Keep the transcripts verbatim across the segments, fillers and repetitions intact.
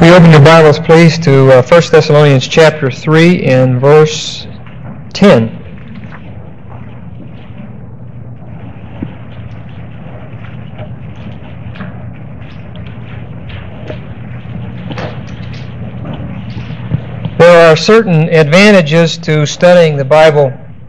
We open your Bibles, please, to uh, First Thessalonians chapter three and verse ten. There are certain advantages to studying the Bible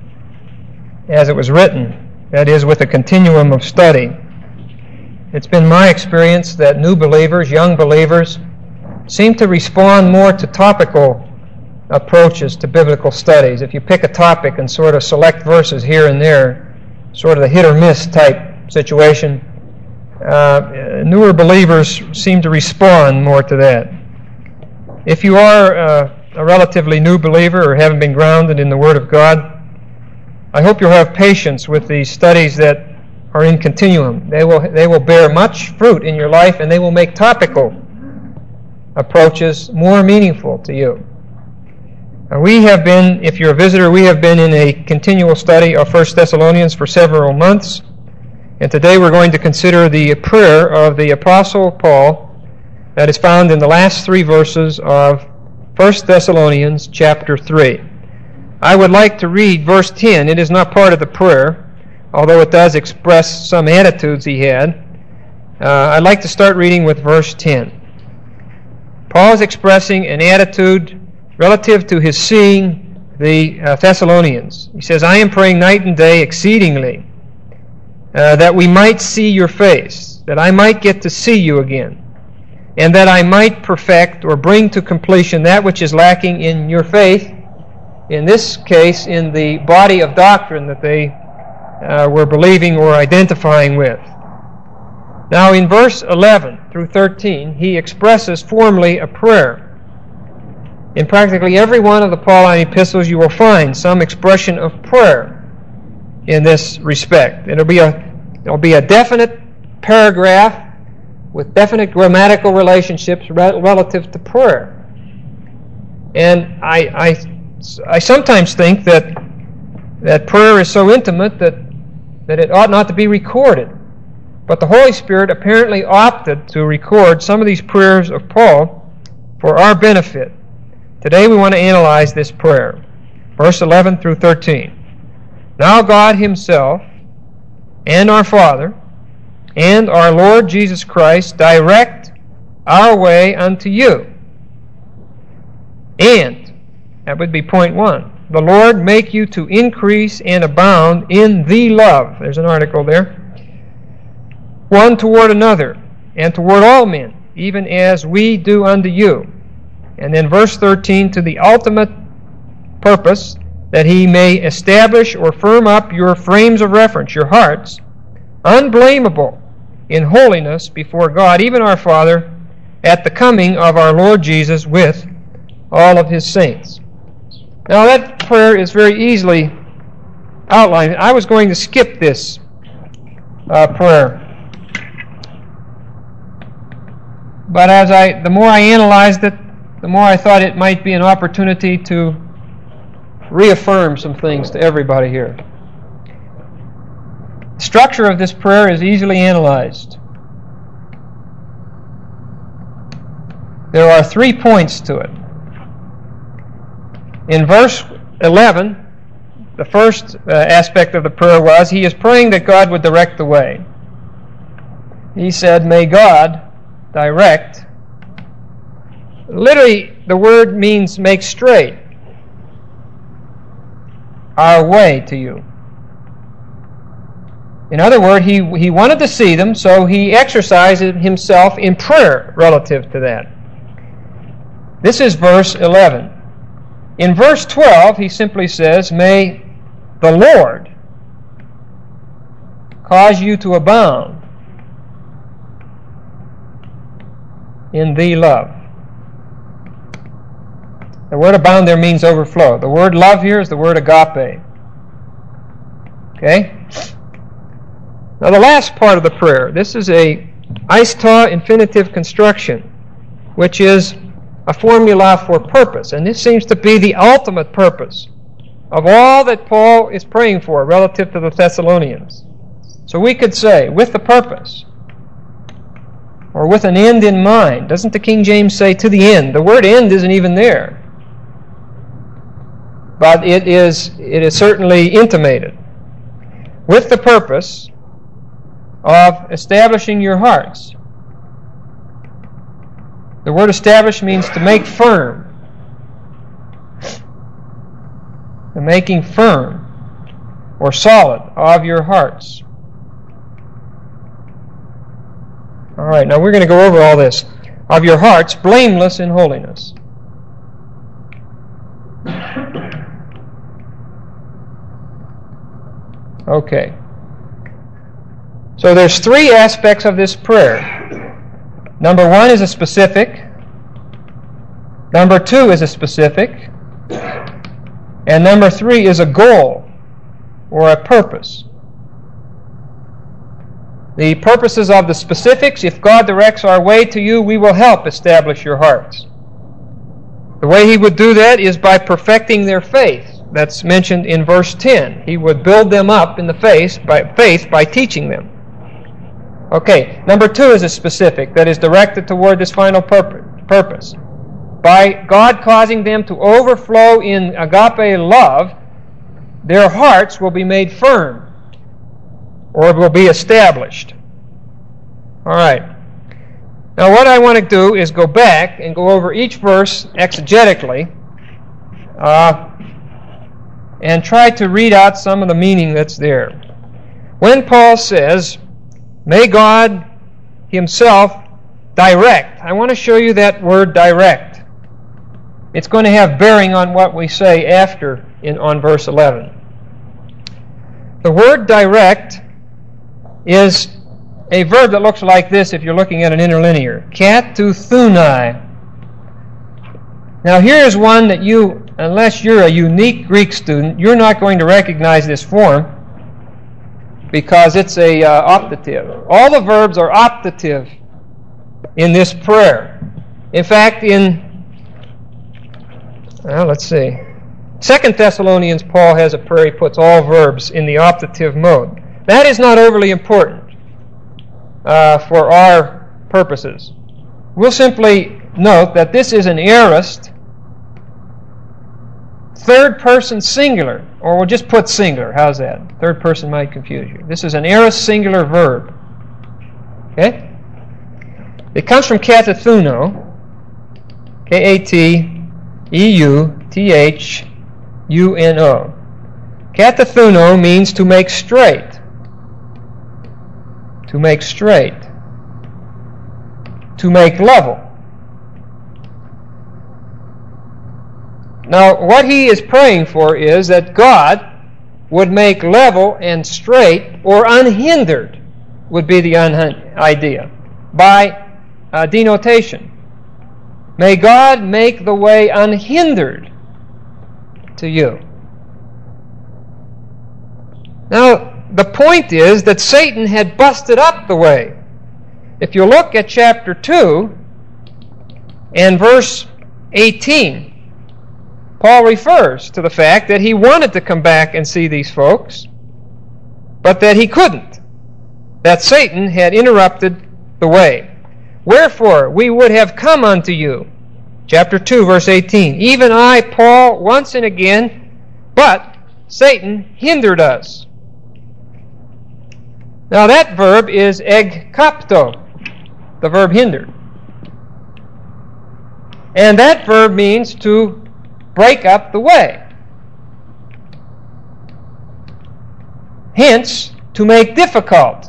as it was written, that is, with a continuum of study. It's been my experience that new believers, young believers, seem to respond more to topical approaches to biblical studies. If you pick a topic and sort of select verses here and there, sort of the hit or miss type situation, uh, newer believers seem to respond more to that. If you are uh, a relatively new believer or haven't been grounded in the Word of God, I hope you'll have patience with these studies that are in continuum. They will, they will bear much fruit in your life, and they will make topical approaches more meaningful to you. Uh, we have been, if you're a visitor, we have been in a continual study of First Thessalonians for several months, and today we're going to consider the prayer of the Apostle Paul that is found in the last three verses of First Thessalonians chapter three. I would like to read verse ten. It is not part of the prayer, although it does express some attitudes he had. Uh, I'd like to start reading with verse ten. Paul is expressing an attitude relative to his seeing the uh, Thessalonians. He says, I am praying night and day exceedingly uh, that we might see your face, that I might get to see you again, and that I might perfect or bring to completion that which is lacking in your faith, in this case, in the body of doctrine that they uh, were believing or identifying with. Now, in verse eleven through thirteen, he expresses formally a prayer. In practically every one of the Pauline epistles, you will find some expression of prayer in this respect. It'll be a, it'll be a definite paragraph with definite grammatical relationships re- relative to prayer. And I, I, I sometimes think that that prayer is so intimate that, that it ought not to be recorded. But the Holy Spirit apparently opted to record some of these prayers of Paul for our benefit. Today we want to analyze this prayer. Verse eleven through thirteen. Now God Himself and our Father and our Lord Jesus Christ direct our way unto you. And, that would be point one, the Lord make you to increase and abound in the love. There's an article there. One toward another, and toward all men, even as we do unto you. And then verse thirteen, to the ultimate purpose, that He may establish or firm up your frames of reference, your hearts, unblameable in holiness before God, even our Father, at the coming of our Lord Jesus with all of His saints. Now that prayer is very easily outlined. I was going to skip this uh, prayer. But as I, the more I analyzed it, the more I thought it might be an opportunity to reaffirm some things to everybody here. The structure of this prayer is easily analyzed. There are three points to it. In verse eleven, the first uh, aspect of the prayer was, he is praying that God would direct the way. He said, may God direct. Literally, the word means make straight our way to you. In other words, he, he wanted to see them, so he exercised himself in prayer relative to that. This is verse eleven. In verse twelve, he simply says, may the Lord cause you to abound in the love. The word abound there means overflow. The word love here is the word agape. Okay? Now the last part of the prayer, this is a eistai infinitive construction, which is a formula for purpose. And this seems to be the ultimate purpose of all that Paul is praying for relative to the Thessalonians. So we could say, with the purpose or with an end in mind. Doesn't the King James say to the end? The word end isn't even there. But it is, it is certainly intimated. With the purpose of establishing your hearts. The word establish means to make firm. The making firm or solid of your hearts. All right, now we're going to go over all this. Of your hearts, blameless in holiness. Okay. So there's three aspects of this prayer. Number one is a specific. Number two is a specific. And number three is a goal or a purpose. The purposes of the specifics, if God directs our way to you, we will help establish your hearts. The way He would do that is by perfecting their faith. That's mentioned in verse ten. He would build them up in the faith by, faith by teaching them. Okay, number two is a specific that is directed toward this final purpose. By God causing them to overflow in agape love, their hearts will be made firm, or will be established. All right. Now what I want to do is go back and go over each verse exegetically uh, and try to read out some of the meaning that's there. When Paul says, may God Himself direct, I want to show you that word direct. It's going to have bearing on what we say after in on verse eleven. The word direct is a verb that looks like this if you're looking at an interlinear. Katuthunai. Now here's one that you, unless you're a unique Greek student, you're not going to recognize this form because it's a uh, optative. All the verbs are optative in this prayer. In fact, in, well, let's see, Second Thessalonians, Paul has a prayer, he puts all verbs in the optative mode. That is not overly important uh, for our purposes. We'll simply note that this is an aorist, third person singular, or we'll just put singular. How's that? Third person might confuse you. This is an aorist singular verb. Okay? It comes from katathuno, K A T E U T H U N O. Katathuno means to make straight. To make straight. To make level. Now, what he is praying for is that God would make level and straight, or unhindered, would be the un- idea, by uh, denotation. May God make the way unhindered to you. Now, the point is that Satan had busted up the way. If you look at chapter two and verse eighteen, Paul refers to the fact that he wanted to come back and see these folks, but that he couldn't. That Satan had interrupted the way. Wherefore, we would have come unto you. Chapter two, verse eighteen. Even I, Paul, once and again, but Satan hindered us. Now that verb is egkapto, the verb hindered. And that verb means to break up the way. Hence, to make difficult.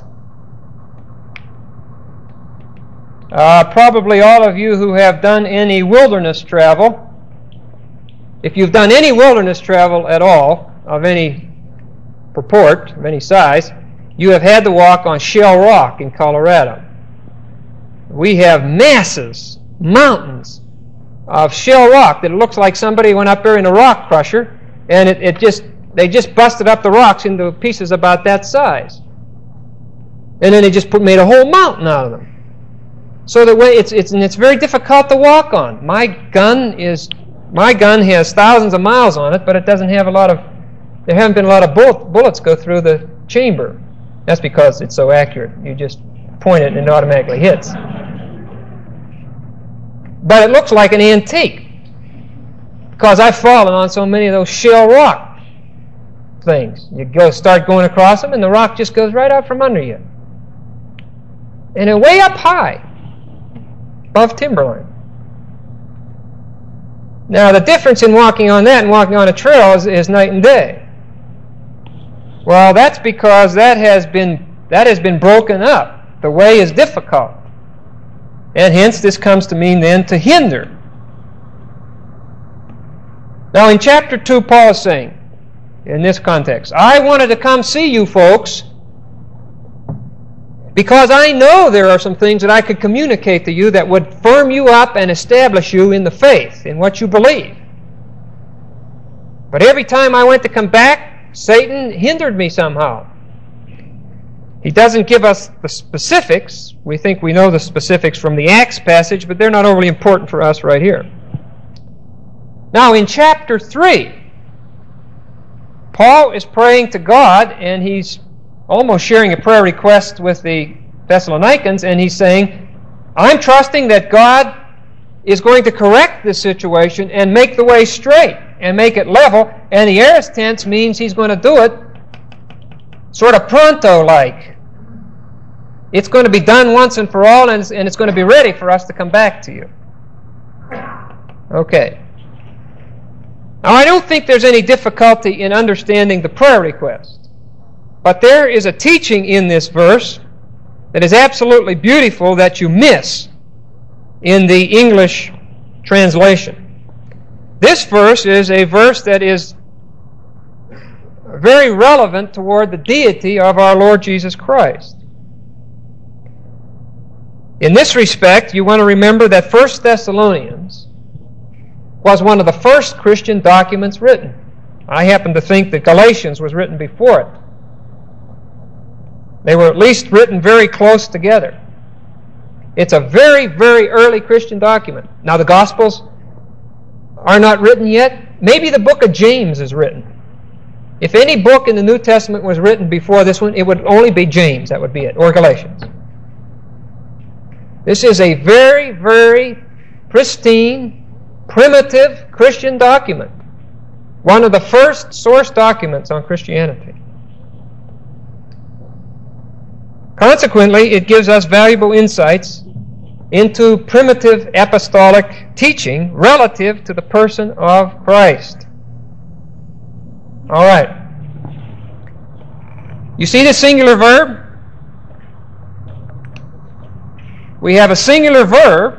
Uh, probably all of you who have done any wilderness travel, if you've done any wilderness travel at all, of any purport, of any size, you have had to walk on Shell Rock in Colorado. We have masses, mountains of shell rock that it looks like somebody went up there in a rock crusher and it, it just they just busted up the rocks into pieces about that size. And then they just put, made a whole mountain out of them. So that way it's it's and it's very difficult to walk on. My gun is my gun has thousands of miles on it, but it doesn't have a lot of there haven't been a lot of bullet, bullets go through the chamber. That's because it's so accurate. You just point it and it automatically hits. but it looks like an antique because I've fallen on so many of those shale rock things. You go start going across them and the rock just goes right out from under you. And they're way up high, above timberline. Now the difference in walking on that and walking on a trail is, is night and day. Well, that's because that has been that has been broken up. The way is difficult. And hence this comes to mean then to hinder. Now in chapter two, Paul is saying, in this context, I wanted to come see you folks because I know there are some things that I could communicate to you that would firm you up and establish you in the faith, in what you believe. But every time I went to come back, Satan hindered me somehow. He doesn't give us the specifics. We think we know the specifics from the Acts passage, but they're not overly important for us right here. Now in chapter three, Paul is praying to God, and he's almost sharing a prayer request with the Thessalonians, and he's saying, I'm trusting that God is going to correct this situation and make the way straight and make it level, and the aorist tense means he's going to do it sort of pronto-like. It's going to be done once and for all, and it's, and it's going to be ready for us to come back to you. Okay. Now, I don't think there's any difficulty in understanding the prayer request. But there is a teaching in this verse that is absolutely beautiful that you miss in the English translation. This verse is a verse that is very relevant toward the deity of our Lord Jesus Christ. In this respect, you want to remember that First Thessalonians was one of the first Christian documents written. I happen to think that Galatians was written before it. They were at least written very close together. It's a very, very early Christian document. Now, the Gospels are not written yet. Maybe the book of James is written. If any book in the New Testament was written before this one, it would only be James. That would be it, or Galatians. This is a very, very pristine, primitive Christian document. One of the first source documents on Christianity. Consequently, it gives us valuable insights into primitive apostolic teaching relative to the person of Christ. All right. You see the singular verb? We have a singular verb,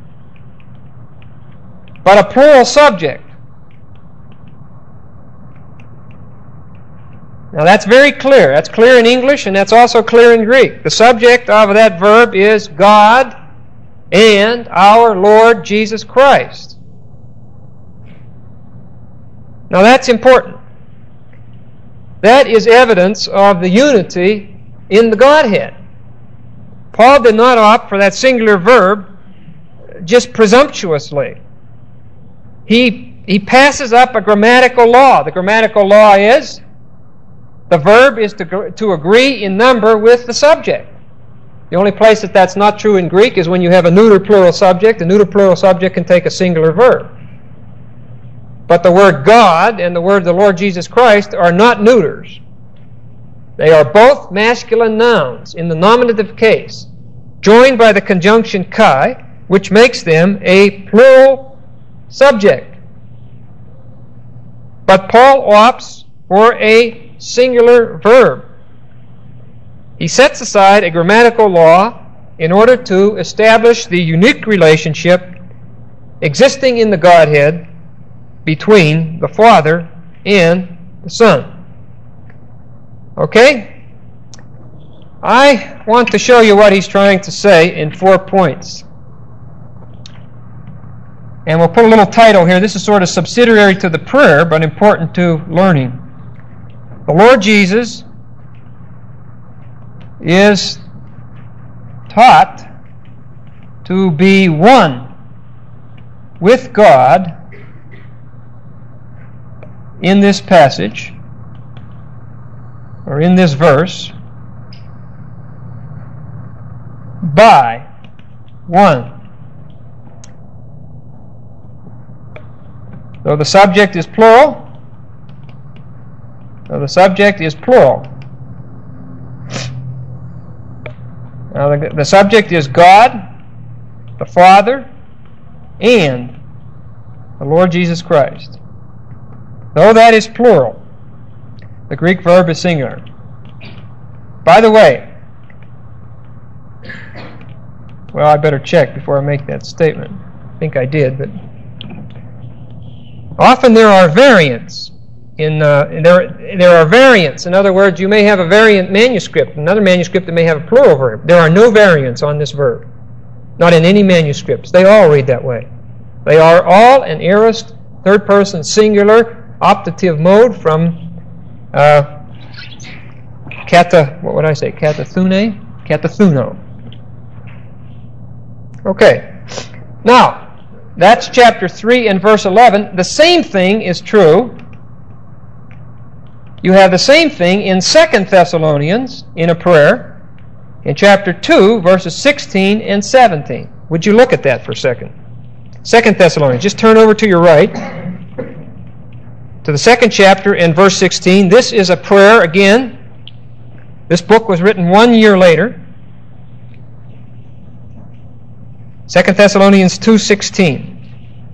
but a plural subject. Now that's very clear. That's clear in English, and that's also clear in Greek. The subject of that verb is God and our Lord Jesus Christ. Now that's important. That is evidence of the unity in the Godhead. Paul did not opt for that singular verb just presumptuously. He, he passes up a grammatical law. The grammatical law is the verb is to, to agree in number with the subject. The only place that that's not true in Greek is when you have a neuter plural subject. A neuter plural subject can take a singular verb. But the word God and the word the Lord Jesus Christ are not neuters. They are both masculine nouns in the nominative case, joined by the conjunction kai, which makes them a plural subject. But Paul opts for a singular verb. He sets aside a grammatical law in order to establish the unique relationship existing in the Godhead between the Father and the Son. Okay? I want to show you what he's trying to say in four points. And we'll put a little title here. This is sort of subsidiary to the prayer, but important to learning. The Lord Jesus is taught to be one with God in this passage, or in this verse, by one. Though the subject is plural, though the subject is plural. Now the, the subject is God, the Father, and the Lord Jesus Christ. Though that is plural, the Greek verb is singular. By the way, well, I better check before I make that statement. I think I did, but often there are variants. In uh, there, there are variants. In other words, you may have a variant manuscript, another manuscript that may have a plural verb. There are no variants on this verb, not in any manuscripts. They all read that way. They are all an aorist, third-person singular optative mode from uh, kata. What would I say? Katathune, katathuno. Okay. Now, that's chapter three and verse eleven. The same thing is true. You have the same thing in Second Thessalonians in a prayer in chapter two, verses sixteen and seventeen. Would you look at that for a second? Second Thessalonians. Just turn over to your right to the second chapter and verse sixteen. This is a prayer again. This book was written one year later. Second Thessalonians two sixteen.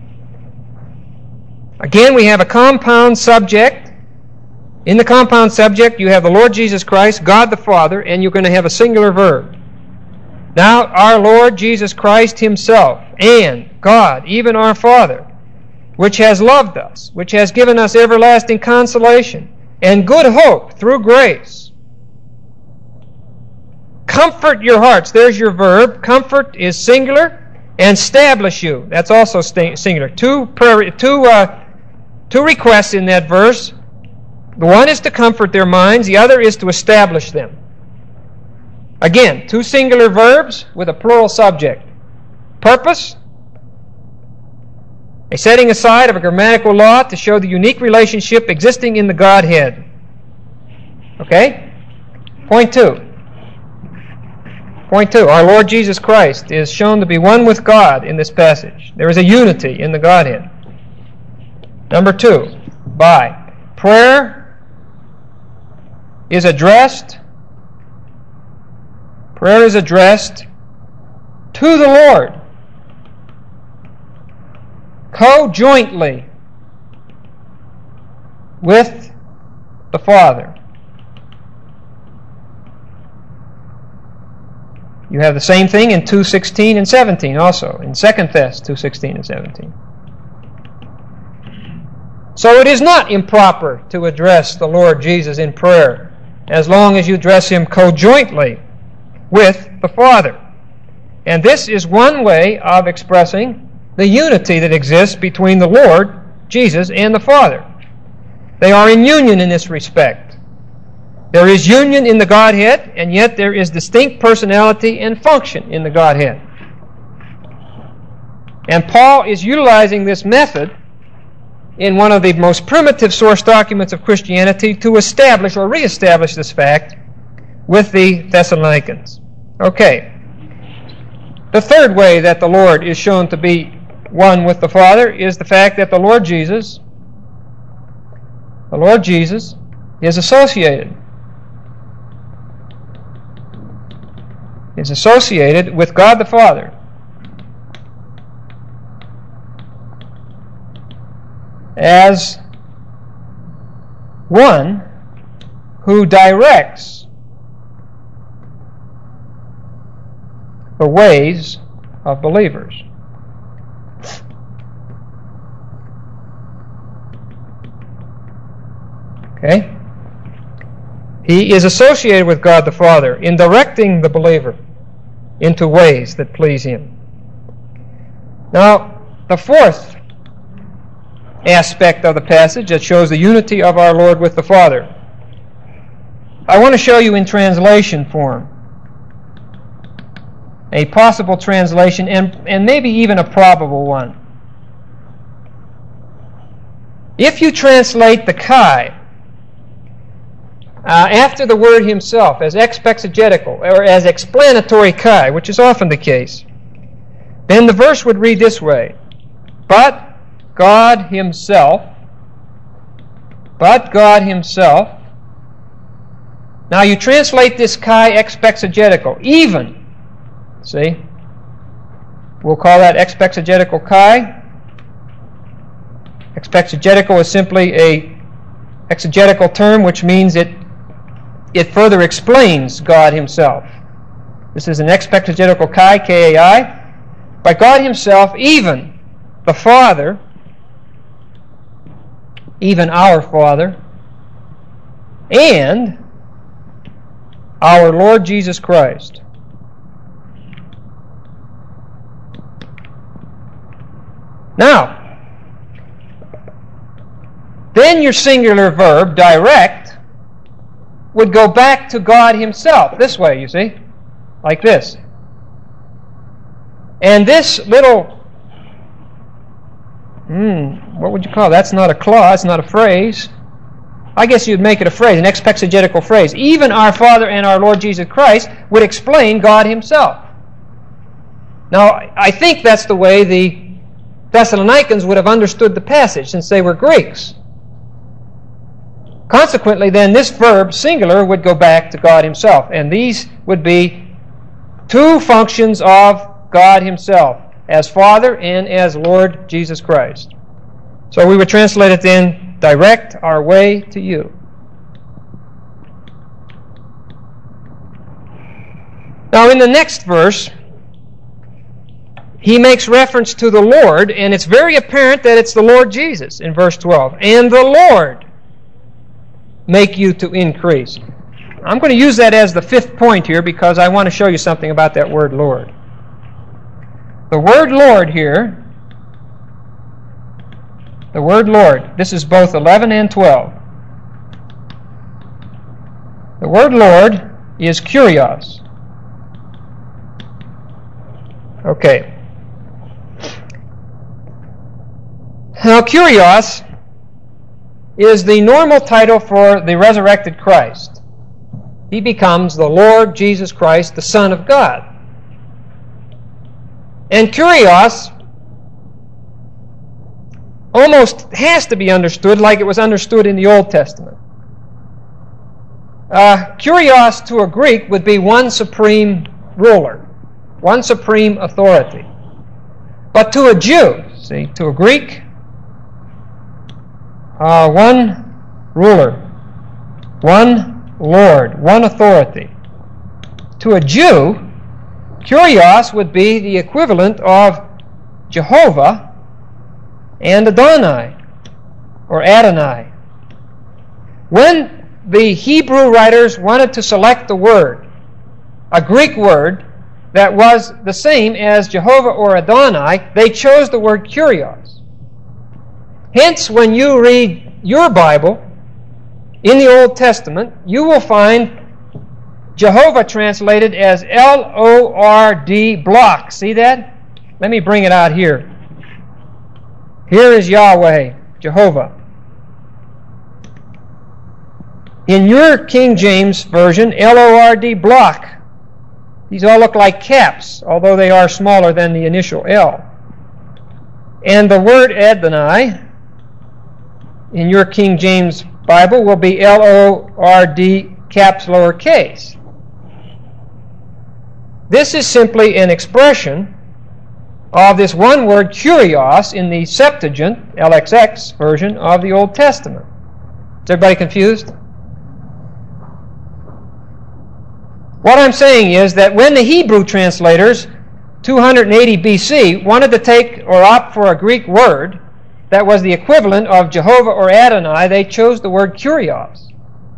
Again, we have a compound subject. In the compound subject, you have the Lord Jesus Christ, God the Father, and you're going to have a singular verb. Now, our Lord Jesus Christ Himself, and God, even our Father, which has loved us, which has given us everlasting consolation, and good hope through grace. Comfort your hearts. There's your verb. Comfort is singular. And establish you. That's also singular. Two, prayer, two, uh, two requests in that verse. The one is to comfort their minds. The other is to establish them. Again, two singular verbs with a plural subject. Purpose, a setting aside of a grammatical law to show the unique relationship existing in the Godhead. Okay? Point two. Point two. Our Lord Jesus Christ is shown to be one with God in this passage. There is a unity in the Godhead. Number two. By. Prayer is addressed prayer is addressed to the Lord co-jointly with the Father. You have the same thing in two sixteen and seventeen also, in Second Thess two sixteen and seventeen. So it is not improper to address the Lord Jesus in prayer as long as you address Him co-jointly with the Father. And this is one way of expressing the unity that exists between the Lord Jesus and the Father. They are in union in this respect. There is union in the Godhead, and yet there is distinct personality and function in the Godhead. And Paul is utilizing this method in one of the most primitive source documents of Christianity to establish or reestablish this fact with the Thessalonians. Okay. The third way that the Lord is shown to be one with the Father is the fact that the Lord Jesus, the Lord Jesus is associated. Is associated with God the Father. As one who directs the ways of believers. Okay? He is associated with God the Father in directing the believer into ways that please Him. Now, the fourth aspect of the passage that shows the unity of our Lord with the Father, I want to show you in translation form. A possible translation, and, and maybe even a probable one. If you translate the Kai uh, after the word himself as exegetical or as explanatory Kai, which is often the case, then the verse would read this way: But God Himself, but God Himself. Now you translate this kai expexegetical, even. See? We'll call that expexegetical kai. Expexegetical is simply a exegetical term, which means it it further explains God Himself. This is an expexegetical kai, K A I. By God Himself, even the Father, even our Father, and our Lord Jesus Christ. Now, then your singular verb, direct, would go back to God Himself. This way, you see. Like this. And this little, hmm, what would you call it? That's not a clause, not a phrase. I guess you'd make it a phrase, an expexegetical phrase. Even our Father and our Lord Jesus Christ would explain God Himself. Now, I think that's the way the Thessalonians would have understood the passage, since they were Greeks. Consequently, then, this verb, singular, would go back to God Himself. And these would be two functions of God Himself, as Father and as Lord Jesus Christ. So we would translate it then, direct our way to you. Now in the next verse, he makes reference to the Lord, and it's very apparent that it's the Lord Jesus in verse twelve. And the Lord make you to increase. I'm going to use that as the fifth point here because I want to show you something about that word Lord. The word Lord here, the word Lord, this is both eleven and twelve. The word Lord is kurios. Okay. Now, kurios is the normal title for the resurrected Christ. He becomes the Lord Jesus Christ, the Son of God. And kurios almost has to be understood like it was understood in the Old Testament. Uh, kurios to a Greek would be one supreme ruler, one supreme authority. But to a Jew, see, to a Greek, uh, one ruler, one Lord, one authority. To a Jew, kurios would be the equivalent of Jehovah and Adonai, or Adonai. When the Hebrew writers wanted to select a word, a Greek word, that was the same as Jehovah or Adonai, they chose the word kurios. Hence, when you read your Bible in the Old Testament, you will find Jehovah translated as L O R D block. See that? Let me bring it out here. Here is Yahweh, Jehovah. In your King James Version, L O R D block. These all look like caps, although they are smaller than the initial L. And the word Adonai in your King James Bible will be L O R D caps lowercase. This is simply an expression of this one word kurios in the Septuagint, L X X version of the Old Testament. Is everybody confused? What I'm saying is that when the Hebrew translators, two hundred eighty B C, wanted to take or opt for a Greek word that was the equivalent of Jehovah or Adonai, they chose the word kurios.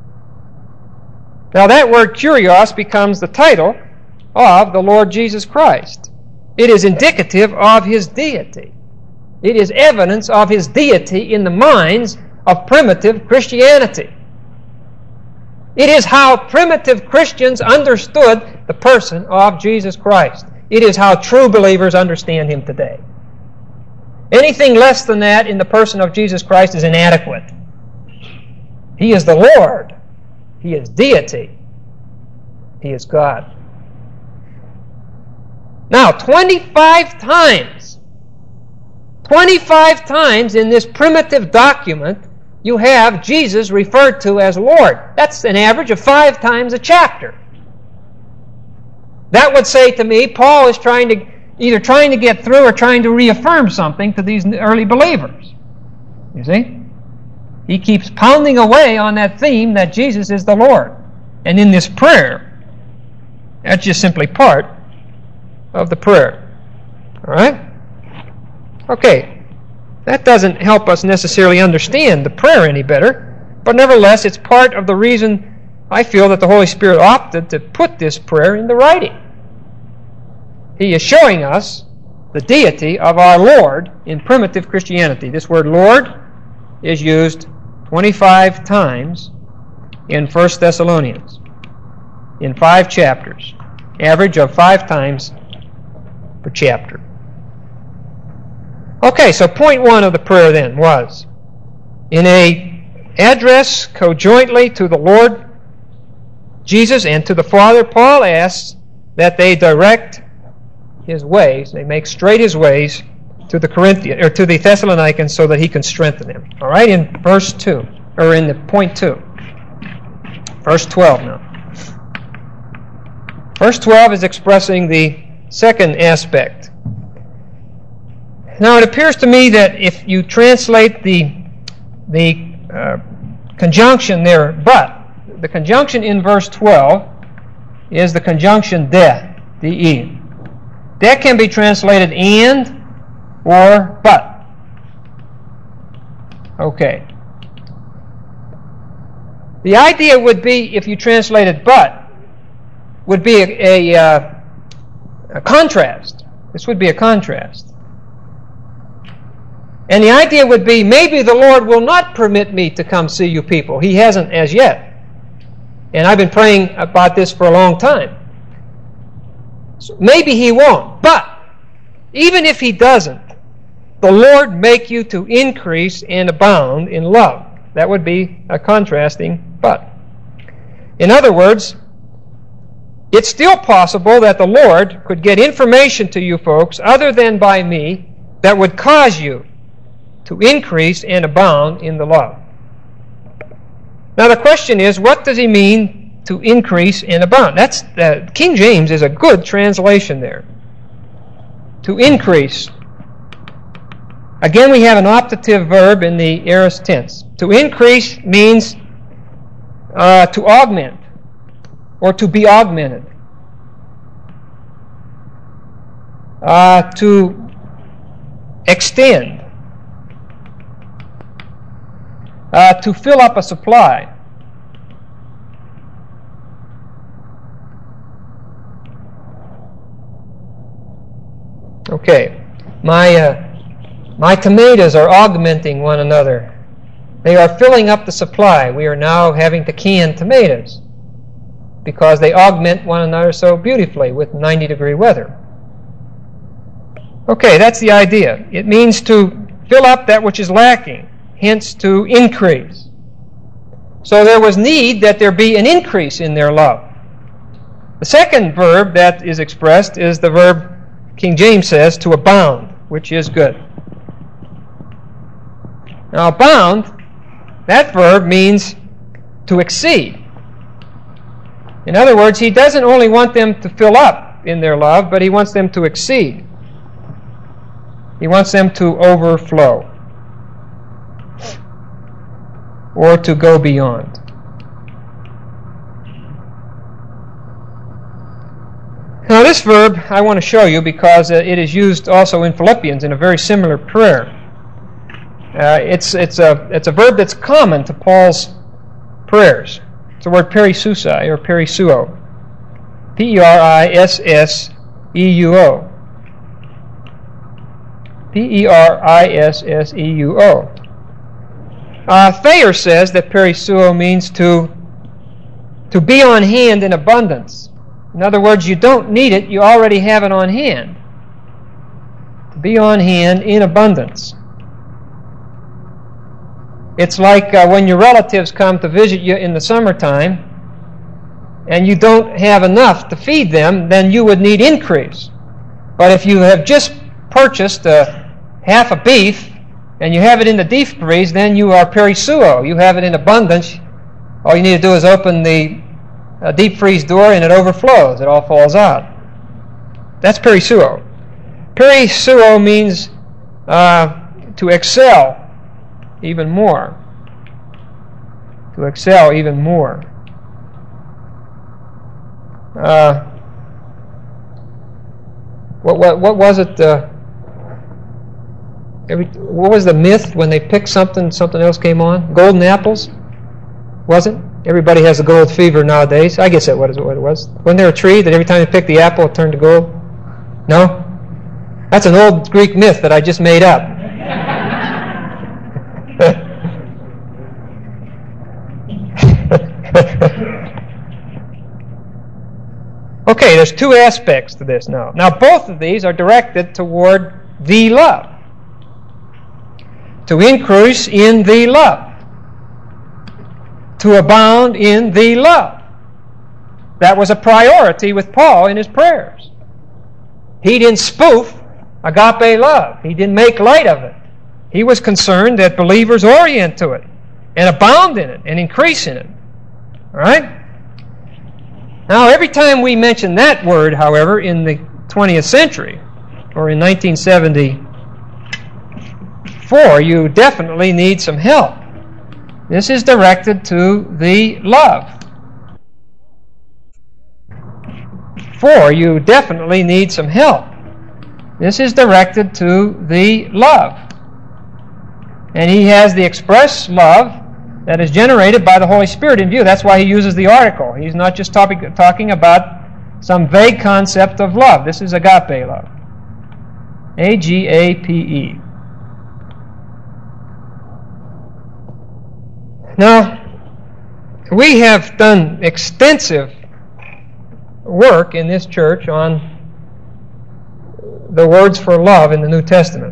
Now that word kurios becomes the title of the Lord Jesus Christ. It is indicative of His deity. It is evidence of His deity in the minds of primitive Christianity. It is how primitive Christians understood the person of Jesus Christ. It is how true believers understand Him today. Anything less than that in the person of Jesus Christ is inadequate. He is the Lord. He is deity. He is God. Now, twenty-five times, twenty-five times in this primitive document, you have Jesus referred to as Lord. That's an average of five times a chapter. That would say to me, Paul is trying to either trying to get through or trying to reaffirm something to these early believers. You see? He keeps pounding away on that theme that Jesus is the Lord. And in this prayer, that's just simply part of the prayer. All right? Okay. That doesn't help us necessarily understand the prayer any better, but nevertheless, it's part of the reason I feel that the Holy Spirit opted to put this prayer in the writing. He is showing us the deity of our Lord in primitive Christianity. This word Lord is used twenty-five times in First Thessalonians, in five chapters, average of five times per chapter. Okay, so point one of the prayer then was, in a address conjointly to the Lord Jesus and to the Father, Paul asks that they direct his ways, they make straight his ways to the Corinthians or to the Thessalonians so that he can strengthen them. All right, in verse two, or in the point two, verse twelve now. Verse twelve is expressing the second aspect. Now, it appears to me that if you translate the the uh, conjunction there, but the conjunction in verse twelve is the conjunction de, de. That can be translated and or but. Okay. The idea would be, if you translated but, would be a, a, uh, a contrast. This would be a contrast. And the idea would be, maybe the Lord will not permit me to come see you people. He hasn't as yet. And I've been praying about this for a long time. So maybe He won't. But even if He doesn't, the Lord make you to increase and abound in love. That would be a contrasting but. In other words, it's still possible that the Lord could get information to you folks other than by me that would cause you to increase and abound in the love. Now the question is, what does he mean to increase and abound? That's uh, King James is a good translation there. To increase. Again, we have an optative verb in the aorist tense. To increase means uh, to augment or to be augmented. Uh, to extend. Uh, to fill up a supply. Okay, my uh, my tomatoes are augmenting one another. They are filling up the supply. We are now having to can tomatoes because they augment one another so beautifully with ninety degree weather. Okay, that's the idea. It means to fill up that which is lacking, hence to increase. So there was need that there be an increase in their love. The second verb that is expressed is the verb King James says to abound, which is good. Now abound, that verb means to exceed. In other words, he doesn't only want them to fill up in their love, but he wants them to exceed. He wants them to overflow or to go beyond. Now this verb I want to show you because uh, it is used also in Philippians in a very similar prayer. Uh, it's it's a it's a verb that's common to Paul's prayers. It's the word perisseuo or perisuo, P E R I S S E U O, P E R I S S E U O. Uh, Thayer says that perisuo means to to be on hand in abundance. In other words, you don't need it, you already have it on hand. To be on hand in abundance. It's like uh, when your relatives come to visit you in the summertime and you don't have enough to feed them, then you would need increase. But if you have just purchased a, half a beef and you have it in the deep freeze, then you are perisuo. You have it in abundance. All you need to do is open the uh, deep freeze door and it overflows. It all falls out. That's perisuo. Perisuo means uh, to excel even more. To excel even more. Uh, what, what, what was it? Uh, every, what was the myth when they picked something, something else came on? Golden apples? Was it? Everybody has a gold fever nowadays. I guess that was what it was. Wasn't there a tree that every time they picked the apple, it turned to gold? No? That's an old Greek myth that I just made up. Okay, there's two aspects to this now. Now, both of these are directed toward the love. To increase in the love. To abound in the love. That was a priority with Paul in his prayers. He didn't spoof agape love. He didn't make light of it. He was concerned that believers orient to it and abound in it and increase in it. All right? Now, every time we mention that word, however, in the twentieth century, or in nineteen seventy-four, you definitely need some help. This is directed to the love. For you definitely need some help. This is directed to the love. And he has the express love that is generated by the Holy Spirit in view. That's why he uses the article. He's not just topic, talking about some vague concept of love. This is agape love. A G A P E. Now, we have done extensive work in this church on the words for love in the New Testament.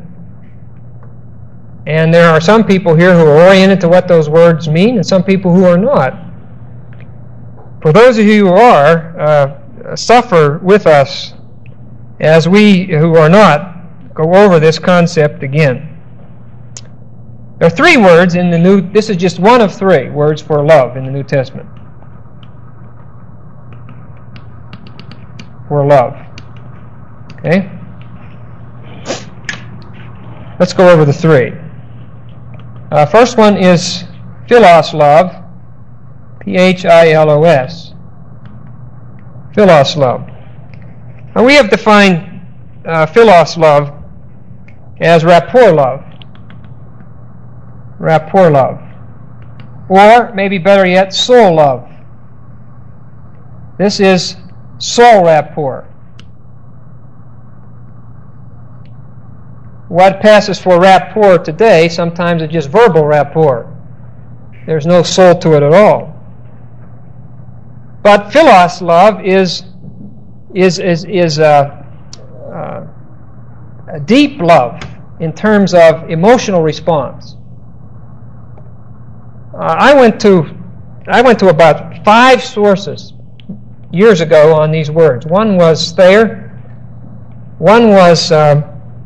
And there are some people here who are oriented to what those words mean, and some people who are not. For those of you who are, uh, suffer with us as we who are not go over this concept again. There are three words in the New, this is just one of three words for love in the New Testament. For love. Okay? Let's go over the three. Uh, first one is philos love, P H I L O S. Philos love. Now we have defined uh, philos love as rapport love. Rapport love. Or, maybe better yet, soul love. This is soul rapport. What passes for rapport today, sometimes it's just verbal rapport. There's no soul to it at all. But philos love is is is is a, uh, a deep love in terms of emotional response. Uh, I went to I went to about five sources years ago on these words. One was Thayer. One was Uh,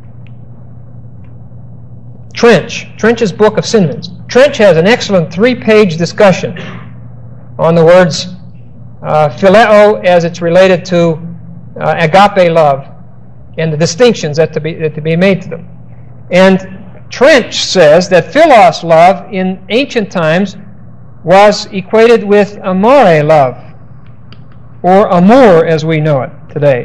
Trench, Trench's Book of Synonyms. Trench has an excellent three-page discussion on the words uh, phileo as it's related to uh, agape love and the distinctions that to be that to be made to them. And Trench says that philos love in ancient times was equated with amore love, or amour as we know it today.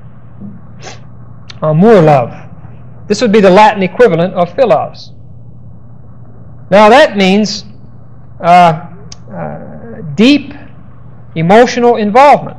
Amour love. This would be the Latin equivalent of philos. Now that means uh, uh, deep emotional involvement.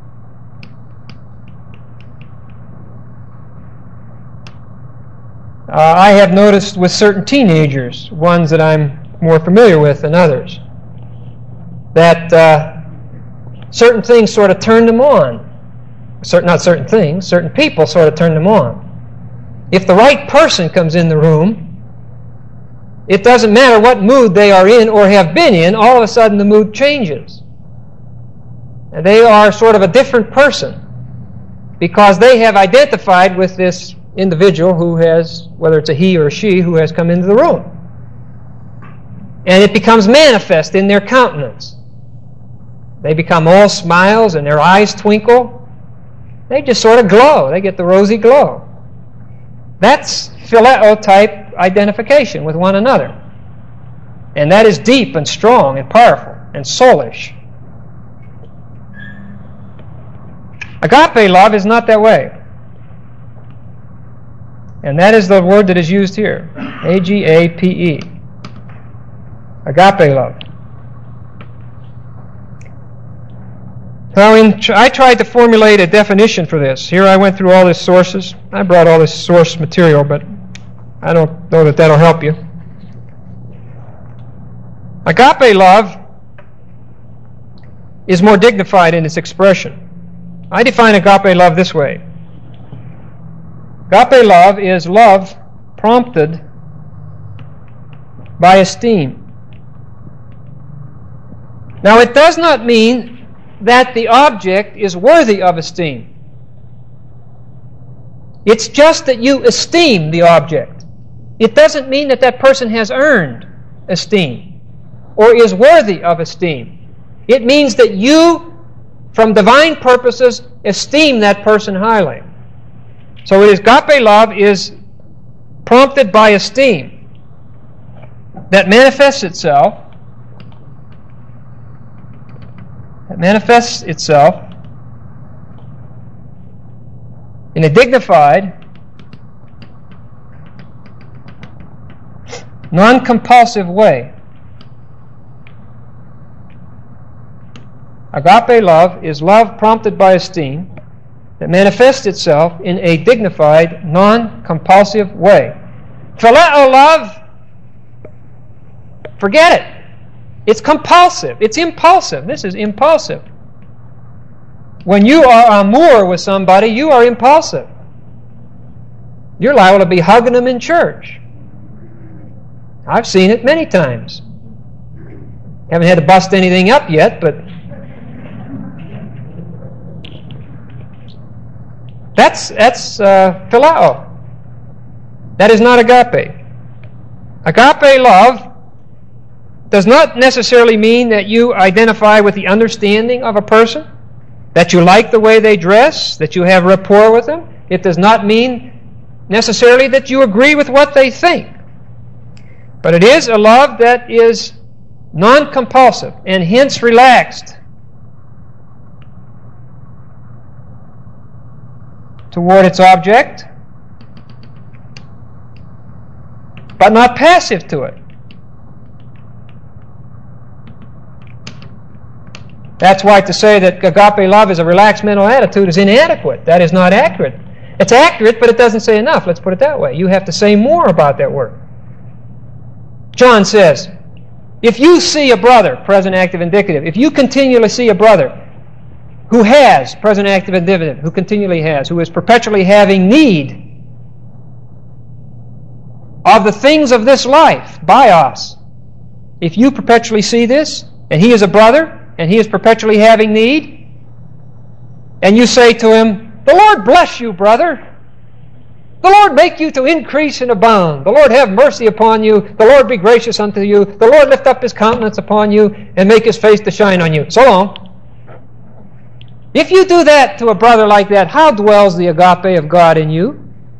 Uh, I have noticed with certain teenagers, ones that I'm more familiar with than others, that uh, certain things sort of turn them on. Certain, not certain things, certain people sort of turn them on. If the right person comes in the room, it doesn't matter what mood they are in or have been in, all of a sudden the mood changes. And they are sort of a different person because they have identified with this individual who has, whether it's a he or a she, who has come into the room. And it becomes manifest in their countenance. They become all smiles and their eyes twinkle. They just sort of glow. They get the rosy glow. That's phileo type identification with one another. And that is deep and strong and powerful and soulish. Agape love is not that way. And that is the word that is used here. A G A P E. Agape love. Now, in, I tried to formulate a definition for this. Here I went through all these sources. I brought all this source material, but I don't know that that'll help you. Agape love is more dignified in its expression. I define agape love this way. Agape love is love prompted by esteem. Now, it does not mean that the object is worthy of esteem. It's just that you esteem the object. It doesn't mean that that person has earned esteem or is worthy of esteem. It means that you, from divine purposes, esteem that person highly. So it is agape love is prompted by esteem that manifests itself that manifests itself in a dignified, non-compulsive way. Agape love is love prompted by esteem that manifests itself in a dignified, non-compulsive way. Phileo love, forget it. It's compulsive. It's impulsive. This is impulsive. When you are amour with somebody, you are impulsive. You're liable to be hugging them in church. I've seen it many times. Haven't had to bust anything up yet, but That's that's uh, phileo. That is not agape. Agape love does not necessarily mean that you identify with the understanding of a person, that you like the way they dress, that you have rapport with them. It does not mean necessarily that you agree with what they think. But it is a love that is non-compulsive and hence relaxed toward its object, but not passive to it. That's why to say that agape love is a relaxed mental attitude is inadequate. That is not accurate. It's accurate, but it doesn't say enough. Let's put it that way. You have to say more about that word. John says, if you see a brother, present active indicative, if you continually see a brother who has, present active indicative, who continually has, who is perpetually having need of the things of this life by us, if you perpetually see this, and he is a brother, and he is perpetually having need, and you say to him, the Lord bless you, brother. The Lord make you to increase and abound. The Lord have mercy upon you. The Lord be gracious unto you. The Lord lift up His countenance upon you and make His face to shine on you. So long. If you do that to a brother like that, how dwells the agape of God in you?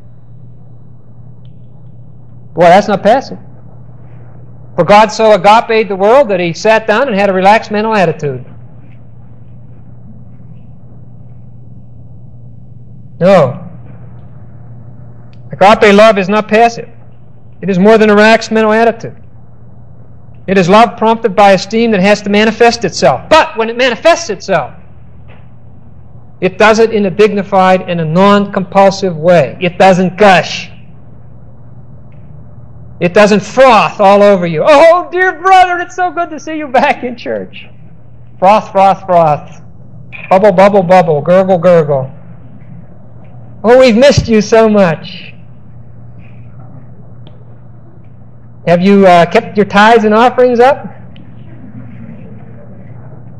Boy, that's not passive. For God so agape the world that He sat down and had a relaxed mental attitude. No. Agape love is not passive. It is more than a relaxed mental attitude. It is love prompted by esteem that has to manifest itself. But when it manifests itself, it does it in a dignified and a non-compulsive way. It doesn't gush. It doesn't froth all over you. Oh, dear brother, it's so good to see you back in church. Froth, froth, froth. Bubble, bubble, bubble. Gurgle, gurgle. Oh, we've missed you so much. Have you uh, kept your tithes and offerings up?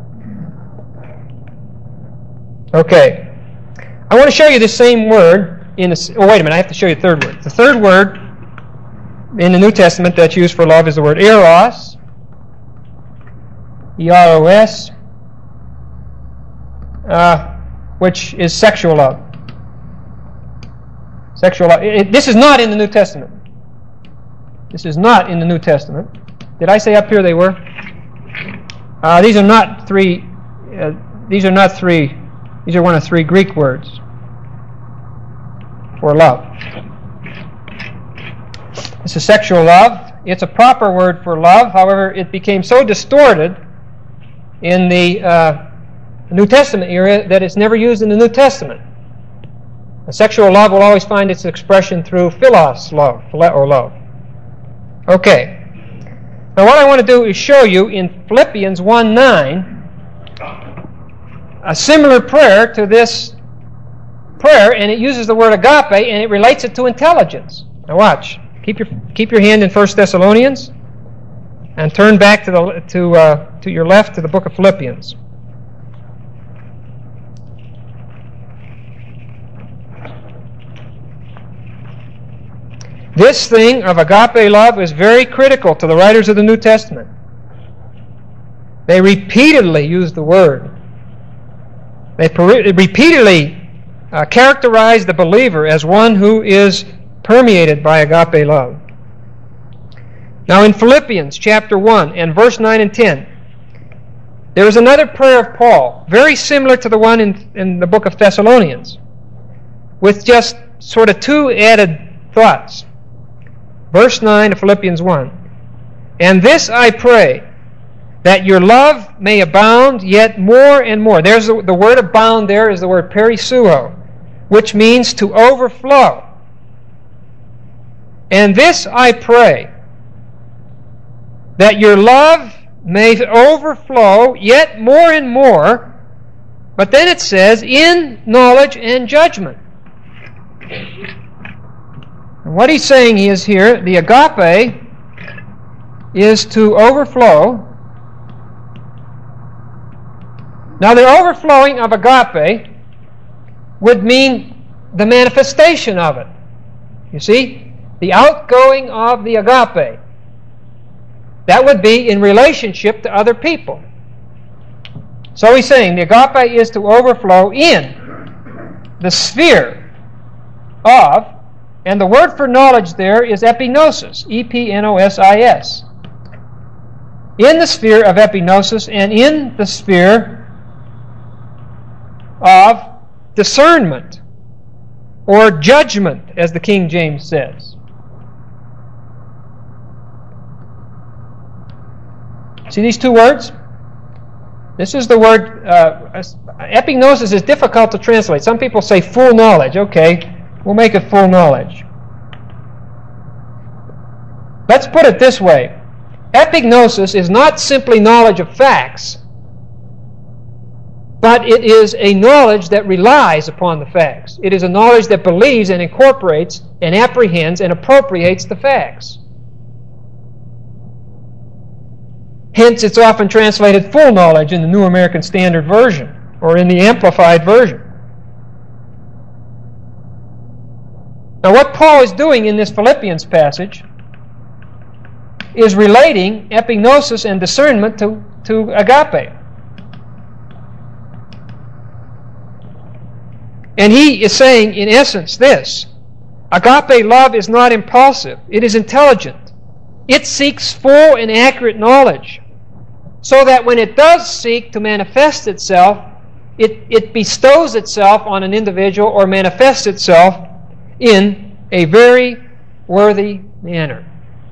Okay. I want to show you the same word in the, oh, wait a minute, I have to show you the third word. The third word in the New Testament that's used for love is the word eros, E R O S, uh, which is sexual love. Sexual love. It, this is not in the New Testament. This is not in the New Testament. Did I say up here they were? Uh, these are not three. Uh, these are not three. These are one of three Greek words for love. This is sexual love. It's a proper word for love. However, it became so distorted in the uh, New Testament era that it's never used in the New Testament. A sexual love will always find its expression through philos love, or love. Okay. Now what I want to do is show you in Philippians one nine a similar prayer to this prayer, and it uses the word agape, and it relates it to intelligence. Now watch. Keep your keep your hand in First Thessalonians, and turn back to the to uh, to your left to the book of Philippians. This thing of agape love is very critical to the writers of the New Testament. They repeatedly use the word. They per- repeatedly uh, characterize the believer as one who is permeated by agape love. Now in Philippians chapter one and verse nine and ten, there is another prayer of Paul, very similar to the one in, in the book of Thessalonians, with just sort of two added thoughts. Verse nine of Philippians one. And this I pray, that your love may abound yet more and more. There's the, the word abound there is the word perisuo, which means to overflow. And this I pray, that your love may overflow yet more and more, but then it says, in knowledge and judgment. And what he's saying is here, the agape is to overflow. Now the overflowing of agape would mean the manifestation of it. You see? The outgoing of the agape. That would be in relationship to other people. So he's saying the agape is to overflow in the sphere of, and the word for knowledge there is epignosis, E P N O S I S. In the sphere of epignosis and in the sphere of discernment or judgment, as the King James says. See these two words? This is the word, uh, epignosis is difficult to translate. Some people say full knowledge. Okay, we'll make it full knowledge. Let's put it this way. Epignosis is not simply knowledge of facts, but it is a knowledge that relies upon the facts. It is a knowledge that believes and incorporates and apprehends and appropriates the facts. Hence, it's often translated full knowledge in the New American Standard Version or in the Amplified Version. Now, what Paul is doing in this Philippians passage is relating epignosis and discernment to, to agape. And he is saying, in essence, this. Agape love is not impulsive. It is intelligent. It seeks full and accurate knowledge, so that when it does seek to manifest itself, it, it bestows itself on an individual or manifests itself in a very worthy manner.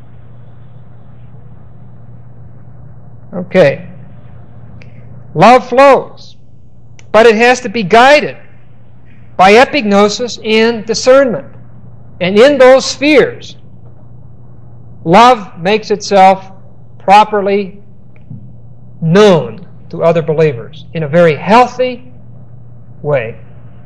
Okay. Love flows, but it has to be guided by epignosis and discernment. And in those spheres, love makes itself properly known to other believers in a very healthy way.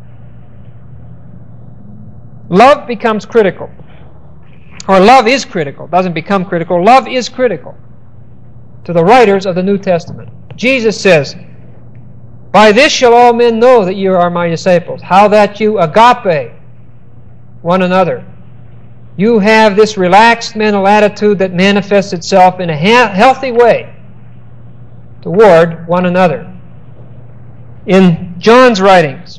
Love becomes critical. Or love is critical. Doesn't become critical. Love is critical to the writers of the New Testament. Jesus says, "By this shall all men know that you are my disciples, how that you agape one another. You have this relaxed mental attitude that manifests itself in a ha- healthy way toward one another. In John's writings,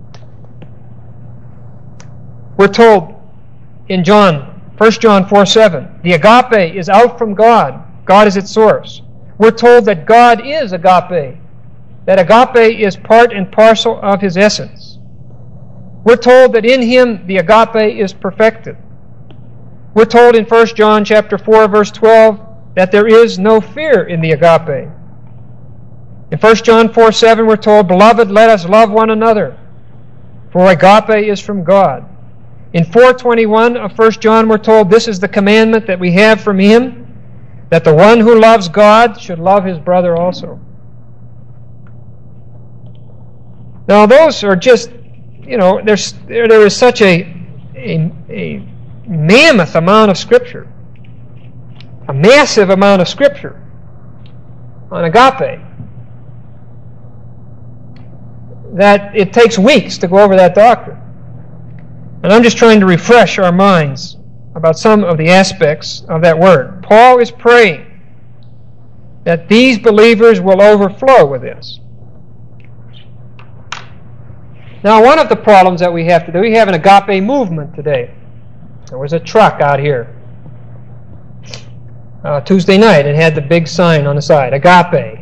we're told in John, First John four seven, the agape is out from God. God is its source. We're told that God is agape, that agape is part and parcel of His essence. We're told that in Him the agape is perfected. We're told in First John chapter four, verse twelve, that there is no fear in the agape. In First John four seven, we're told, Beloved, let us love one another, for agape is from God. In four twenty-one of First John, we're told, this is the commandment that we have from Him, that the one who loves God should love his brother also. Now, those are just, you know, there's, there, there is such a, a, a mammoth amount of Scripture, a massive amount of Scripture on agape, that it takes weeks to go over that doctrine. And I'm just trying to refresh our minds about some of the aspects of that word. Paul is praying that these believers will overflow with this. Now, one of the problems that we have to do, we have an agape movement today. There was a truck out here uh, Tuesday night. It had the big sign on the side, agape.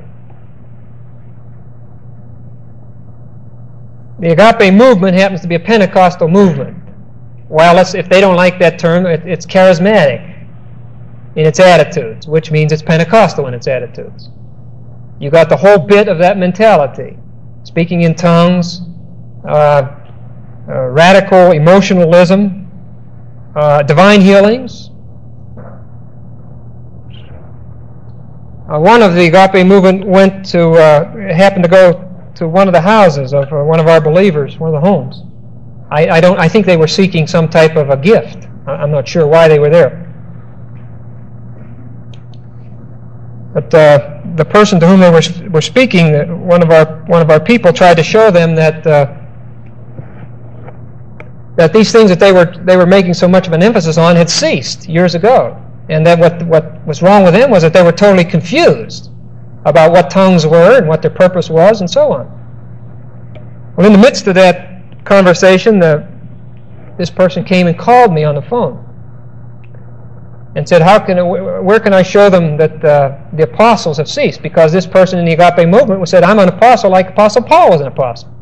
The agape movement happens to be a Pentecostal movement. Well, let's, if they don't like that term, it, it's charismatic in its attitudes, which means it's Pentecostal in its attitudes. You got the whole bit of that mentality. Speaking in tongues, uh, uh, radical emotionalism, uh, divine healings. Uh, one of the agape movement went to, uh, happened to go to one of the houses of uh, one of our believers, one of the homes. I, I don't. I think they were seeking some type of a gift. I'm not sure why they were there. But uh, the person to whom they were were speaking, one of our one of our people, tried to show them that uh, that these things that they were they were making so much of an emphasis on had ceased years ago, and that what what was wrong with them was that they were totally confused about what tongues were and what their purpose was, and so on. Well, in the midst of that conversation, the, this person came and called me on the phone and said, "How can it, where can I show them that uh, the apostles have ceased?" Because this person in the agape movement said, "I'm an apostle like Apostle Paul was an apostle."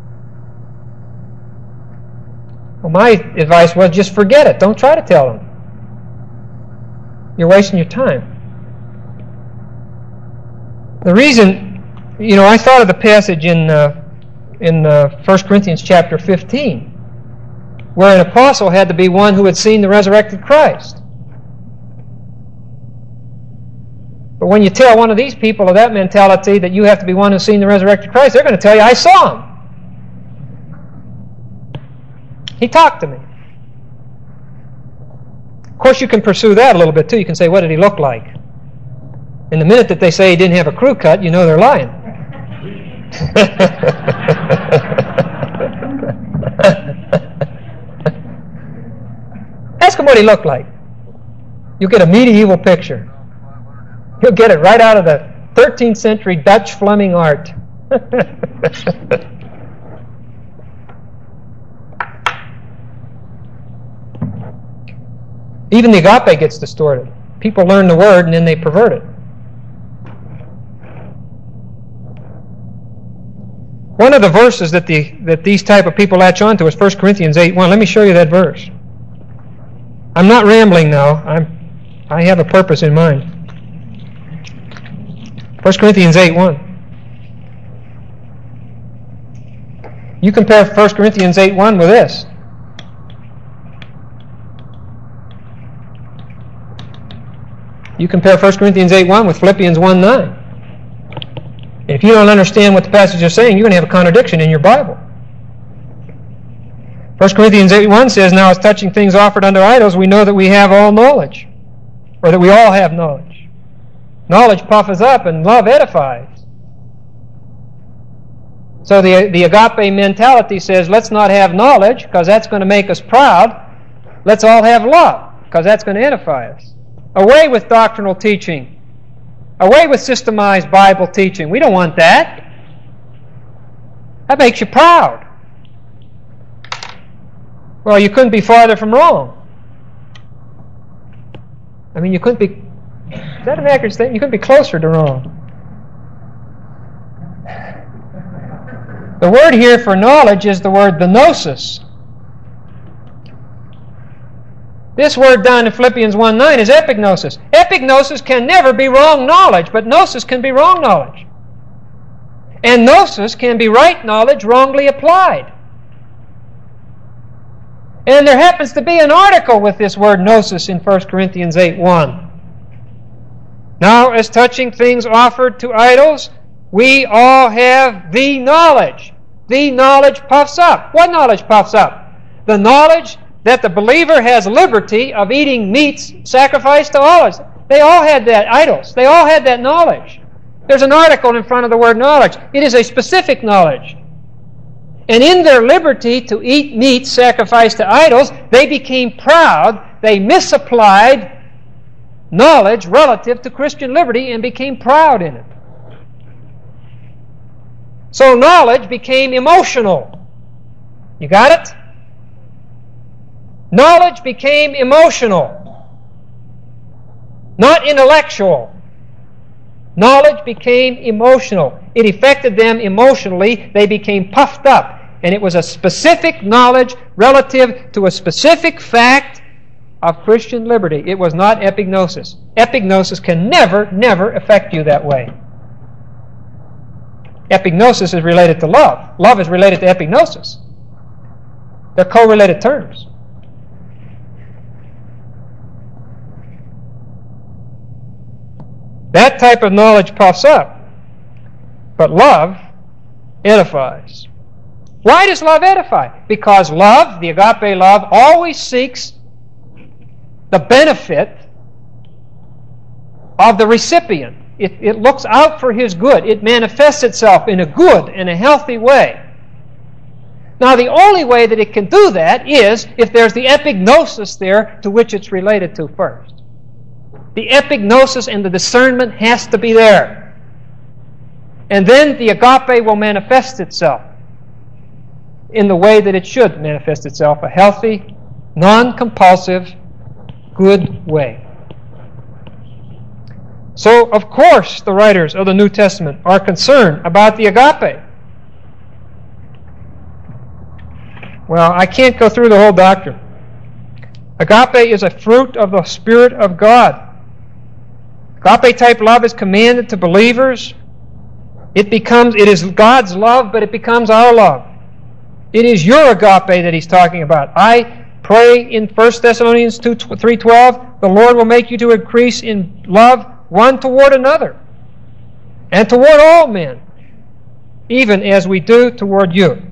Well, my advice was, just forget it. Don't try to tell them. You're wasting your time. The reason, you know, I thought of the passage in uh, in uh, First Corinthians chapter fifteen, where an apostle had to be one who had seen the resurrected Christ. But when you tell one of these people of that mentality that you have to be one who's seen the resurrected Christ, they're going to tell you, "I saw him. He talked to me." Of course, you can pursue that a little bit too. You can say, "What did he look like?" And the minute that they say he didn't have a crew cut, you know they're lying. Ask him what he looked like. You'll get a medieval picture. You'll get it right out of the thirteenth century Dutch Fleming art. Even the agape gets distorted. People learn the word and then they pervert it. One of the verses that the that these type of people latch onto is First Corinthians eight one. Let me show you that verse. I'm not rambling now. I'm I have a purpose in mind. First Corinthians eight one. You compare First Corinthians eight one with this. You compare First Corinthians eight one with Philippians one nine. If you don't understand what the passage is saying, you're going to have a contradiction in your Bible. First Corinthians eight one says, "Now as touching things offered unto idols, we know that we have all knowledge," or that we all have knowledge. Knowledge puffeth up and love edifies. So the, the agape mentality says, let's not have knowledge because that's going to make us proud. Let's all have love, because that's going to edify us. Away with doctrinal teaching. Away with systemized Bible teaching. We don't want that. That makes you proud. Well, you couldn't be farther from wrong. I mean, you couldn't be... Is that an accurate statement? You couldn't be closer to wrong. The word here for knowledge is the word the gnosis. This word down in Philippians one nine is epignosis. Epignosis can never be wrong knowledge, but gnosis can be wrong knowledge. And gnosis can be right knowledge wrongly applied. And there happens to be an article with this word gnosis in First Corinthians eight one. Now, as touching things offered to idols, we all have the knowledge. The knowledge puffs up. What knowledge puffs up? The knowledge that the believer has liberty of eating meats sacrificed to idols. They all had that, idols. They all had that knowledge. There's an article in front of the word knowledge. It is a specific knowledge. And in their liberty to eat meat sacrificed to idols, they became proud. They misapplied knowledge relative to Christian liberty and became proud in it. So knowledge became emotional. You got it? Knowledge became emotional, not intellectual. Knowledge became emotional. It affected them emotionally. They became puffed up. And it was a specific knowledge relative to a specific fact of Christian liberty. It was not epignosis. Epignosis can never, never affect you that way. Epignosis is related to love. Love is related to epignosis. They're co-related terms. That type of knowledge puffs up. But love edifies. Why does love edify? Because love, the agape love, always seeks the benefit of the recipient. It, it looks out for his good. It manifests itself in a good and a healthy way. Now, the only way that it can do that is if there's the epignosis there to which it's related to first. The epignosis and the discernment has to be there. And then the agape will manifest itself in the way that it should manifest itself, a healthy, non-compulsive, good way. So, of course, the writers of the New Testament are concerned about the agape. Well, I can't go through the whole doctrine. Agape is a fruit of the Spirit of God. Agape-type love is commanded to believers. It becomes, it is God's love, but it becomes our love. It is your agape that he's talking about. I pray in First Thessalonians two, three twelve, the Lord will make you to increase in love one toward another, and toward all men, even as we do toward you.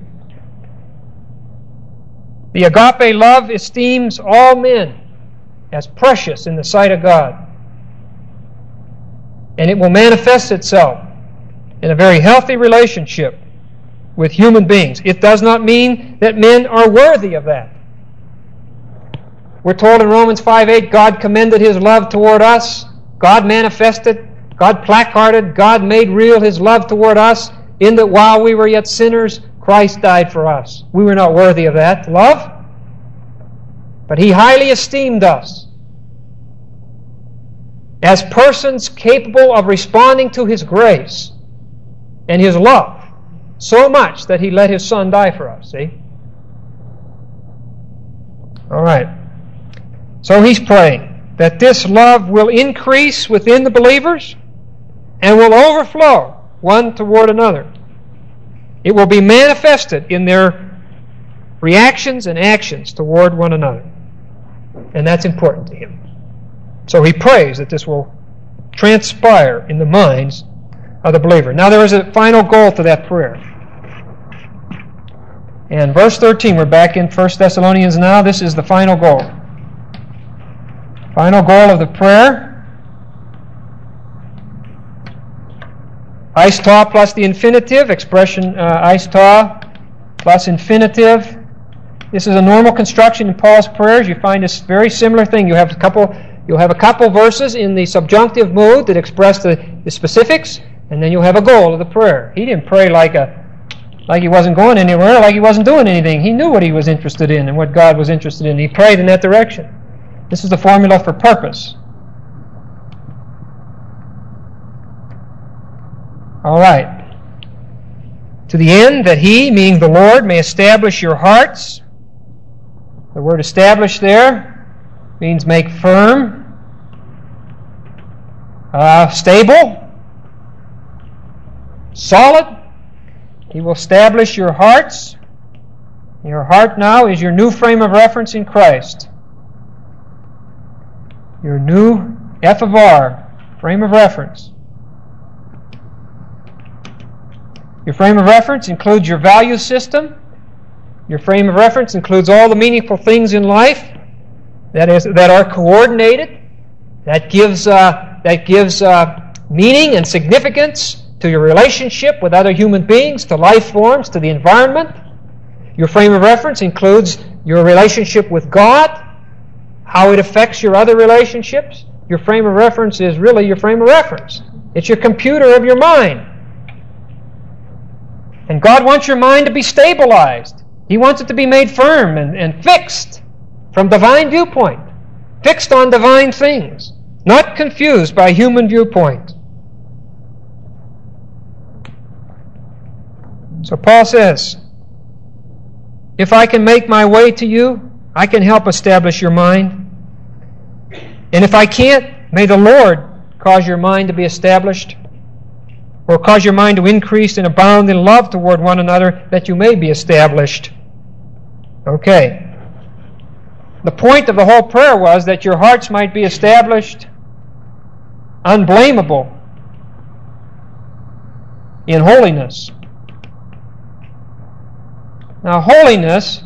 The agape love esteems all men as precious in the sight of God. And it will manifest itself in a very healthy relationship with human beings. It does not mean that men are worthy of that. We're told in Romans five eight, God commended His love toward us. God manifested, God placarded, God made real His love toward us in that while we were yet sinners, Christ died for us. We were not worthy of that love, but He highly esteemed us as persons capable of responding to His grace and His love so much that He let His Son die for us, see? All right. So he's praying that this love will increase within the believers and will overflow one toward another. It will be manifested in their reactions and actions toward one another. And that's important to him. So he prays that this will transpire in the minds of the believer. Now there is a final goal to that prayer. And verse thirteen, we're back in First Thessalonians now. This is the final goal. Final goal of the prayer. Eis-ta plus the infinitive, expression uh, eis-ta plus infinitive. This is a normal construction in Paul's prayers. You find a very similar thing. You have a couple, you'll have a couple verses in the subjunctive mood that express the, the specifics, and then you'll have a goal of the prayer. He didn't pray like a like he wasn't going anywhere, like he wasn't doing anything. He knew what he was interested in and what God was interested in. He prayed in that direction. This is the formula for purpose. All right. To the end that He, meaning the Lord, may establish your hearts. The word establish there means make firm, uh, stable, solid. He will establish your hearts. Your heart now is your new frame of reference in Christ. Your new F of R, frame of reference. Your frame of reference includes your value system. Your frame of reference includes all the meaningful things in life that is that are coordinated. That gives uh, that gives uh, meaning and significance to your relationship with other human beings, to life forms, to the environment. Your frame of reference includes your relationship with God, how it affects your other relationships. Your frame of reference is really your frame of reference. It's your computer of your mind. And God wants your mind to be stabilized. He wants it to be made firm and, and fixed from divine viewpoint. Fixed on divine things. Not confused by human viewpoint. So Paul says, if I can make my way to you, I can help establish your mind. And if I can't, may the Lord cause your mind to be established, or cause your mind to increase and abound in love toward one another, that you may be established. Okay. The point of the whole prayer was that your hearts might be established unblameable in holiness. Now, holiness,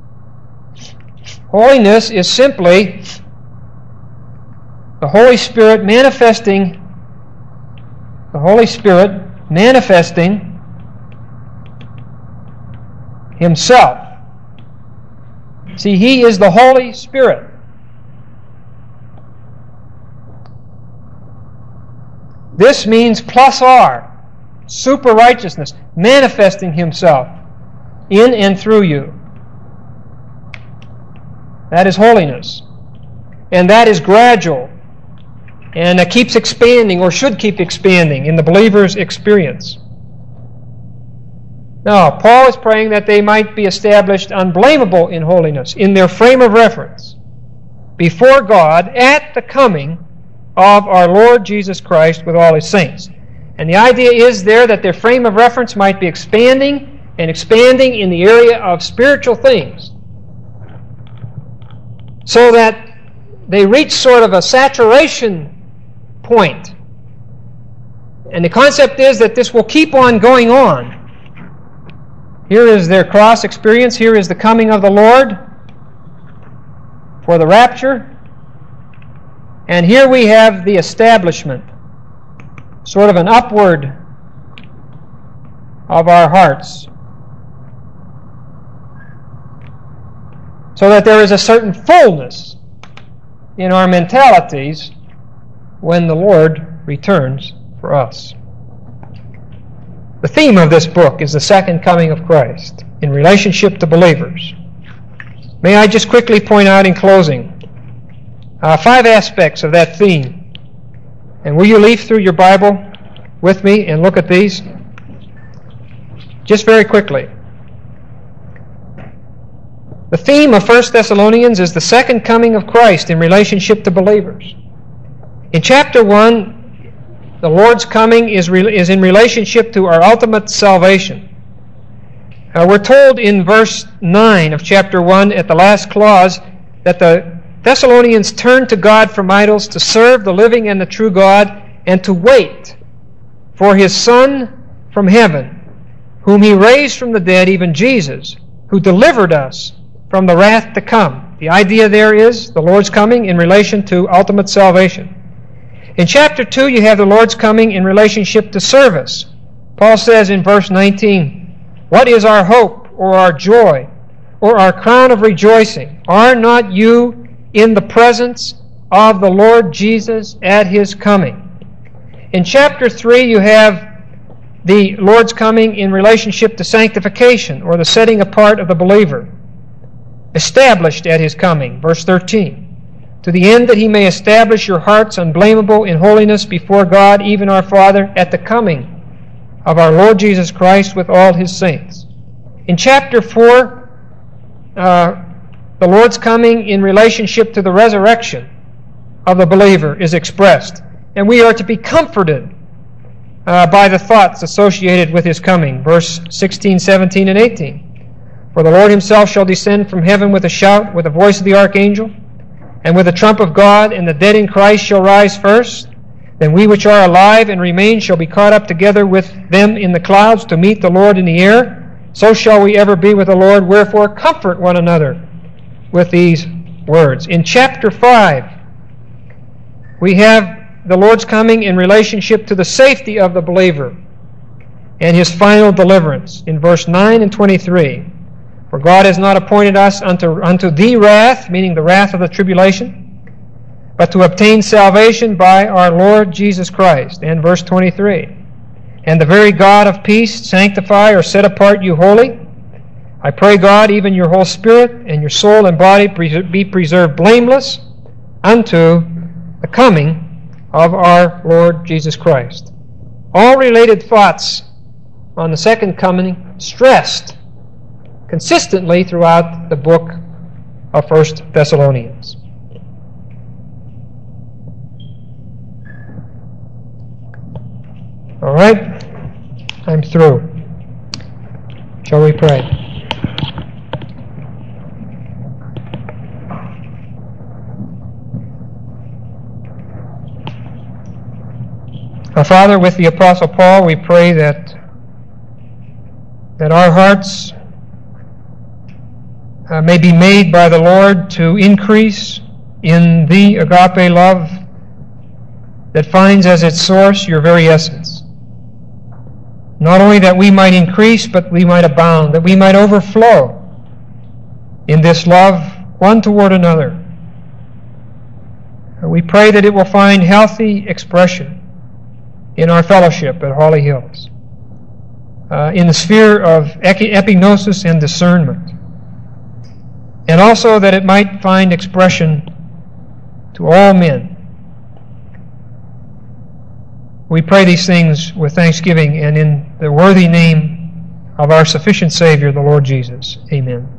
holiness is simply the Holy Spirit manifesting, the Holy Spirit manifesting Himself. See, He is the Holy Spirit. This means plus R, super righteousness, manifesting Himself in and through you. That is holiness. And that is gradual. And it keeps expanding, or should keep expanding, in the believer's experience. Now, Paul is praying that they might be established unblameable in holiness, in their frame of reference, before God at the coming of our Lord Jesus Christ with all His saints. And the idea is there that their frame of reference might be expanding and expanding in the area of spiritual things, so that they reach sort of a saturation point. And the concept is that this will keep on going on. Here is their cross experience. Here is the coming of the Lord for the rapture. And here we have the establishment, sort of an upward of our hearts, so that there is a certain fullness in our mentalities when the Lord returns for us. The theme of this book is the second coming of Christ in relationship to believers. May I just quickly point out in closing uh, five aspects of that theme. And will you leaf through your Bible with me and look at these? Just very quickly. The theme of First Thessalonians is the second coming of Christ in relationship to believers. In chapter one, the Lord's coming is, re- is in relationship to our ultimate salvation. Uh, we're told in verse nine of chapter one, at the last clause, that the Thessalonians turned to God from idols to serve the living and the true God, and to wait for His Son from heaven, whom He raised from the dead, even Jesus, who delivered us from the wrath to come. The idea there is the Lord's coming in relation to ultimate salvation. In chapter two, you have the Lord's coming in relationship to service. Paul says in verse nineteen, "What is our hope or our joy or our crown of rejoicing? Are not you in the presence of the Lord Jesus at His coming? In chapter three, you have the Lord's coming in relationship to sanctification, or the setting apart of the believer, established at His coming. Verse thirteen. To the end that He may establish your hearts unblameable in holiness before God, even our Father, at the coming of our Lord Jesus Christ with all His saints. In chapter four, uh, the Lord's coming in relationship to the resurrection of the believer is expressed. And we are to be comforted uh, by the thoughts associated with His coming. Verse sixteen, seventeen, and eighteen. For the Lord Himself shall descend from heaven with a shout, with the voice of the archangel, and with the trump of God, and the dead in Christ shall rise first. Then we which are alive and remain shall be caught up together with them in the clouds to meet the Lord in the air. So shall we ever be with the Lord. Wherefore comfort one another with these words. In chapter five, we have the Lord's coming in relationship to the safety of the believer and His final deliverance. In verse nine and twenty-three, for God has not appointed us unto, unto the wrath, meaning the wrath of the tribulation, but to obtain salvation by our Lord Jesus Christ. And verse twenty-three, and the very God of peace sanctify or set apart you wholly. I pray God, even your whole spirit and your soul and body be preserved blameless unto the coming of our Lord Jesus Christ. All related thoughts on the second coming stressed consistently throughout the book of First Thessalonians. All right, I'm through. Shall we pray? Our Father, with the Apostle Paul, we pray that that our hearts uh, may be made by the Lord to increase in the agape love that finds as its source your very essence. Not only that we might increase, but we might abound, that we might overflow in this love one toward another. We pray that it will find healthy expression in our fellowship at Holly Hills, uh, in the sphere of epignosis and discernment, and also that it might find expression to all men. We pray these things with thanksgiving and in the worthy name of our sufficient Savior, the Lord Jesus. Amen.